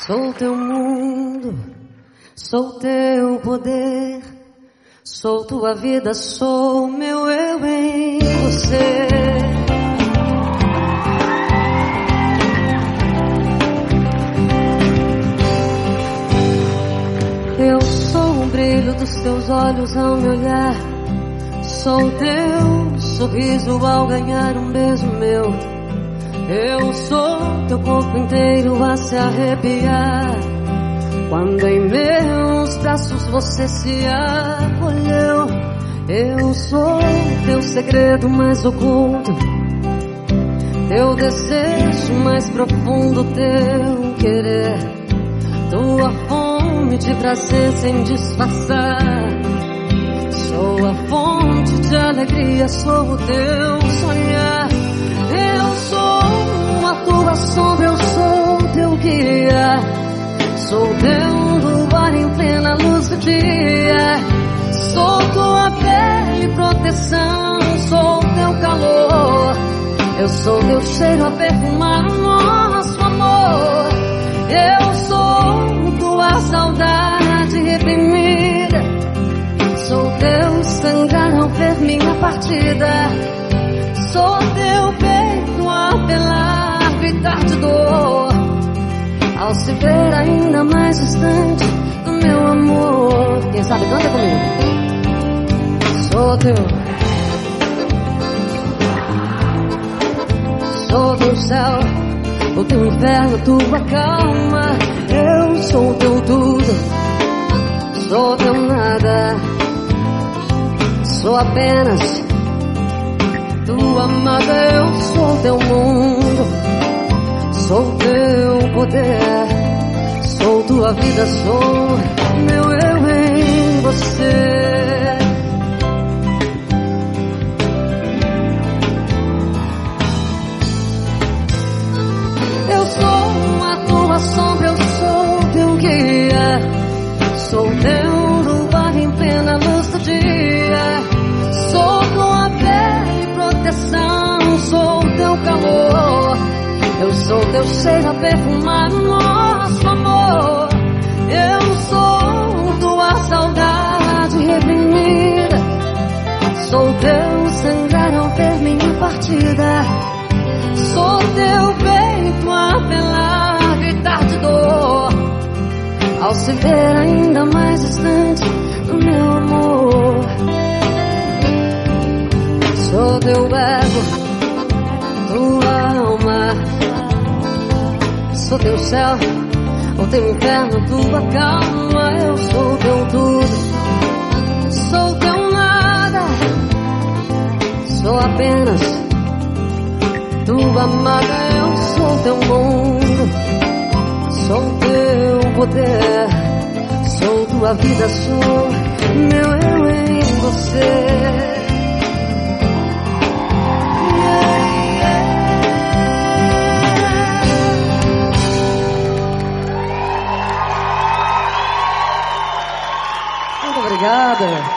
Sou teu mundo, sou teu poder, sou tua vida, sou meu eu em você. Eu sou o brilho dos teus olhos ao me olhar, sou teu sorriso ao ganhar um beijo meu. Eu sou teu corpo inteiro a se arrepiar quando em meus braços você se acolheu. Eu sou teu segredo mais oculto, teu desejo mais profundo, teu querer, tua fome de prazer sem disfarçar. Sou a fonte de alegria, sou o teu sonhar. Eu sou a tua sombra, eu sou teu guia, sou teu luar em plena luz do dia. Sou tua pele e proteção, sou teu calor. Eu sou teu cheiro a perfumar o nosso amor. Eu sou tua saudade reprimida, sou teu sangrar ao ver minha partida. Sou teu peito a apelar, gritar de dor ao se ver ainda mais distante do meu amor. Quem sabe canta comigo. Sou teu, sou teu céu, o teu inferno, tua calma. Eu sou teu tudo, sou teu nada, sou apenas tua amada. Eu sou teu mundo, sou teu poder, sou tua vida, sou meu eu em você. Eu sou a tua sombra, eu sou teu guia, sou teu luar em plena luz do dia. Sou tua pele e proteção, sou teu calor. Eu sou teu cheiro a perfumar o nosso amor. Eu sou tua saudade reprimida, sou teu sangrar ao ver minha partida. Sou teu peito a apelar, gritar de dor ao se ver ainda mais distante do meu amor. Sou teu ego, tua alma, sou teu céu, o teu inferno, tua calma. Eu sou teu tudo, sou teu nada, sou apenas tua amada. Eu sou teu mundo, sou teu poder, sou tua vida, sou meu eu em você. Muito obrigada.